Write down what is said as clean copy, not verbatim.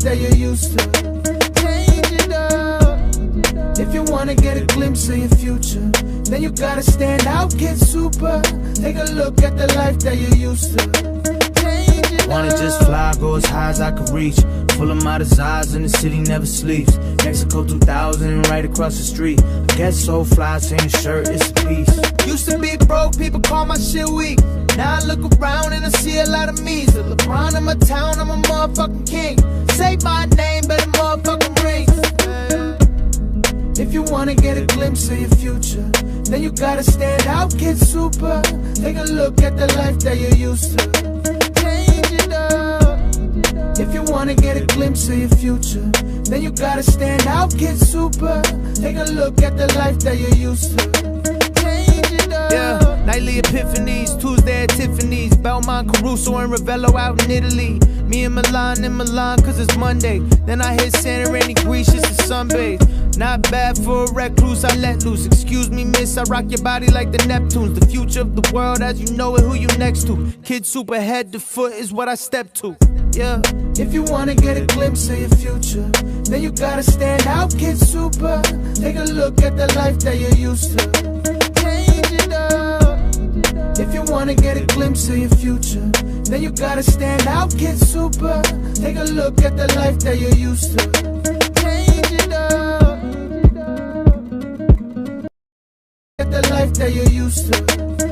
that you're used to. Change it up. If you wanna get a glimpse of your future, then you gotta stand out, get super. Take a look at the life that you're used to. Change it Wanna up. just fly, go as high as I can reach. Full of my desires and the city never sleeps. Mexico 2000 right across the street. I get so fly, saying shirt, it's a piece. Used to be broke, people call my shit weak. Now I look around and I see a lot of me. The LeBron in my town, I'm a motherfucking king. Say my name, better motherfucking ring. If you wanna get a glimpse of your future, then you gotta stand out, get super. Take a look at the life that you're used to. Change it up. If you wanna get a glimpse of your future, then you gotta stand out, get super. Take a look at the life that you're used to. Change it up. Yeah, nightly epiphanies, Tuesday at Tiffany's, Belmont, Caruso, and Ravello out in Italy. Me in Milan, cause it's Monday. Then I hit Santorini, Greece, just to sunbathe. Not bad for a recluse, I let loose. Excuse me, miss, I rock your body like the Neptunes. The future of the world as you know it, who you next to. Kid super head to foot is what I step to. Yeah. If you wanna get a glimpse of your future, then you gotta stand out, get super. Take a look at the life that you're used to. Change it up. If you wanna get a glimpse of your future, then you gotta stand out, get super. Take a look at the life that you're used to. Change it up. At the life that you're used to.